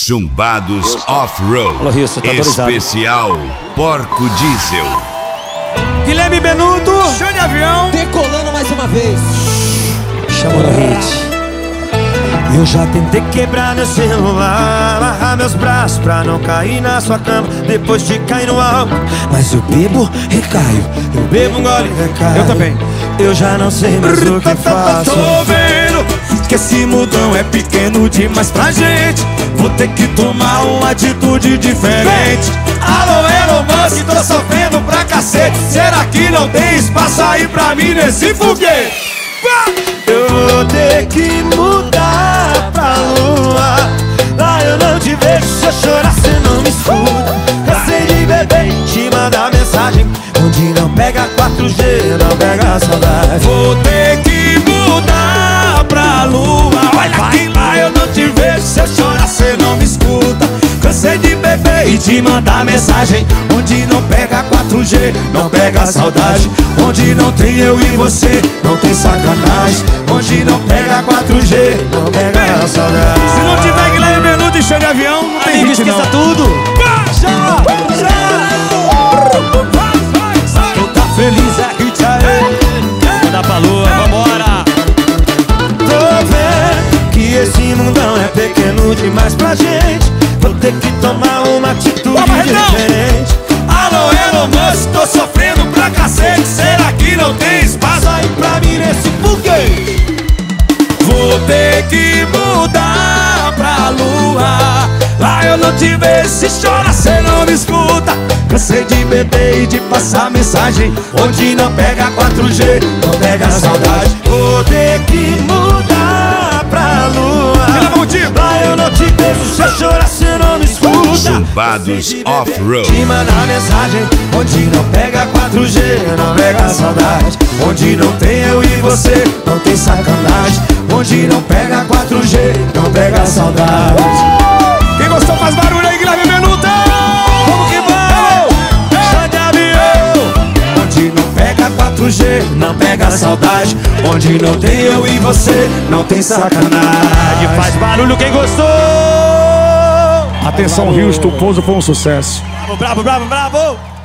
Chumbados Off-Road. Alô, Rio, você tá autorizado. Especial Porco Diesel. Guilherme Benuto, Show de avião, decolando mais uma vez. chamou no hit. Eu já tentei quebrar meu celular, amarrar meus braços pra não cair na sua cama depois de cair no álcool. Mas eu bebo, recaio, eu bebo, gole, recaio. Eu também. Eu já não sei mais o que faço. Tô vendo que esse mudão é pequeno demais pra gente. Vou ter que tomar uma atitude diferente. Alô, Elon Musk, tô sofrendo pra cacete. Será que não tem espaço aí pra mim nesse foguete? Eu vou ter que mudar pra lua. Lá eu não te vejo, se eu chorar cê não me escuta. Cansei de beber e te mandar mensagem onde não pega 4G, não pega saudade. Vou ter que mudar pra lua. Olha que lá eu não te vejo, se eu chorar cê não me escuta. Cansei de beber e te mandar mensagem onde não pega 4G, não pega saudade. Onde não tem eu e você, não tem sacanagem. Onde não pega 4G, não pega saudade. Se não tiver Guilherme Benuto e Show de Avião, não tem Amigo, hit não. esqueça tudo. Quem tá feliz é hit aí. Manda pra lua, vambora. Tô vendo que esse mundão é pequeno demais pra gente. Vou ter que tomar uma atitude diferente. Alô, Elon Musk, tô sofrendo pra cacete. Será que não tem espaço aí pra mim nesse foguete? Vou ter que mudar pra lua. Lá eu não te vejo, se chora cê não me escuta. Cansei de beber e de passar mensagem onde não pega 4G, não pega saudade. Vou ter que mudar pra lua. Lá eu não te vejo, se eu chorar cê não me escuta. Chumbados Off-Road. Te mandar mensagem onde não pega 4G, não pega saudade. Onde não tem eu e você, não tem sacanagem. Onde não pega 4G, não pega saudade. Quem gostou faz barulho aí, Guilherme Benuto. Vamos que vamos. Show de avião. Onde não pega 4G, não pega saudade. Onde não tem eu e você, não tem sacanagem. Faz barulho quem gostou. Atenção, Rio, Estuposo foi um sucesso. Bravo, bravo, bravo, bravo.